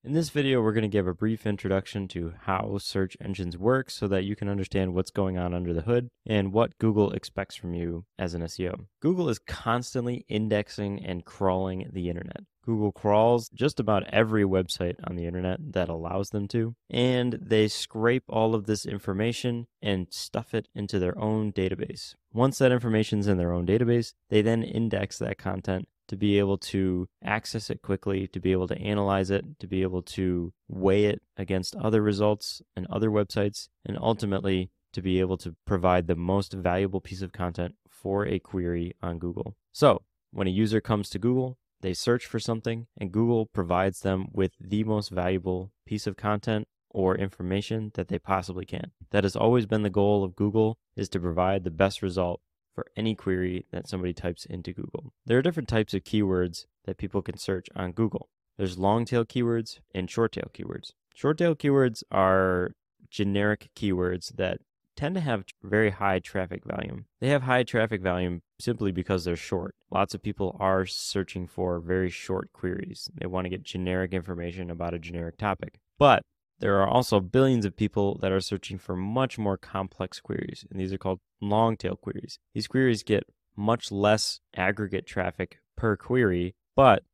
In this video, we're going to give a brief introduction to how search engines work so that you can understand what's going on under the hood and what Google expects from you as an SEO. Google is constantly indexing and crawling the internet. Google crawls just about every website on the internet that allows them to, and they scrape all of this information and stuff it into their own database. Once that information's in their own database, they then index that content to be able to access it quickly, to be able to analyze it, to be able to weigh it against other results and other websites, and ultimately to be able to provide the most valuable piece of content for a query on Google. So when a user comes to Google, they search for something, and Google provides them with the most valuable piece of content or information that they possibly can. That has always been the goal of Google, is to provide the best result for any query that somebody types into Google. There are different types of keywords that people can search on Google. There's long tail keywords and short tail keywords. Short tail keywords are generic keywords that tend to have very high traffic volume. They have high traffic volume simply because they're short. Lots of people are searching for very short queries. They want to get generic information about a generic topic. But there are also billions of people that are searching for much more complex queries, and these are called long-tail queries. These queries get much less aggregate traffic per query, but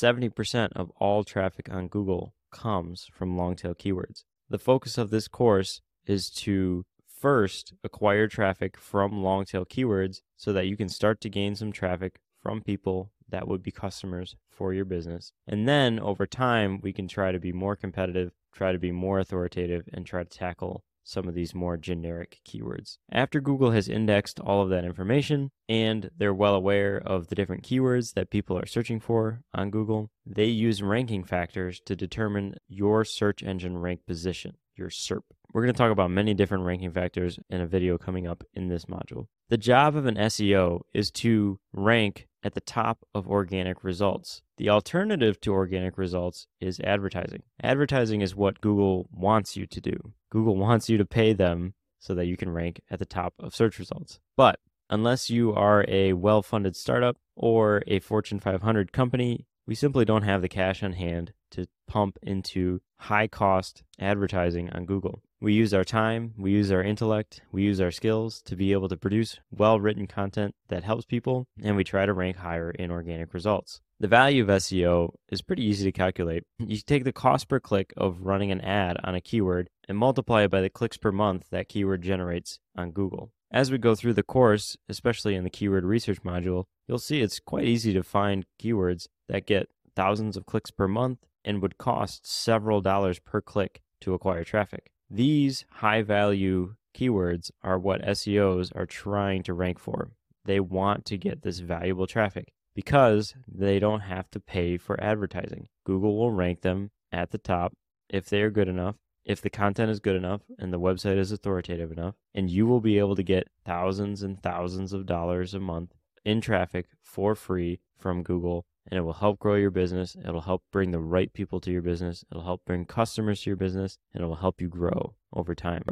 70% of all traffic on Google comes from long-tail keywords. The focus of this course is to first acquire traffic from long-tail keywords so that you can start to gain some traffic from people that would be customers for your business. And then over time, we can try to be more competitive, try to be more authoritative, and try to tackle some of these more generic keywords. After Google has indexed all of that information and they're well aware of the different keywords that people are searching for on Google, they use ranking factors to determine your search engine rank position, your SERP. We're going to talk about many different ranking factors in a video coming up in this module. The job of an SEO is to rank at the top of organic results. The alternative to organic results is advertising. Advertising is what Google wants you to do. Google wants you to pay them so that you can rank at the top of search results. But unless you are a well-funded startup or a Fortune 500 company, we simply don't have the cash on hand to pump into high-cost advertising on Google. We use our time, we use our intellect, we use our skills to be able to produce well-written content that helps people, and we try to rank higher in organic results. The value of SEO is pretty easy to calculate. You take the cost per click of running an ad on a keyword and multiply it by the clicks per month that keyword generates on Google. As we go through the course, especially in the keyword research module, you'll see it's quite easy to find keywords that get thousands of clicks per month and would cost several dollars per click to acquire traffic. These high-value keywords are what SEOs are trying to rank for. They want to get this valuable traffic because they don't have to pay for advertising. Google will rank them at the top if they are good enough, if the content is good enough and the website is authoritative enough, and you will be able to get thousands and thousands of dollars a month in traffic for free from Google, and it will help grow your business. It'll help bring the right people to your business. It'll help bring customers to your business, and it will help you grow over time.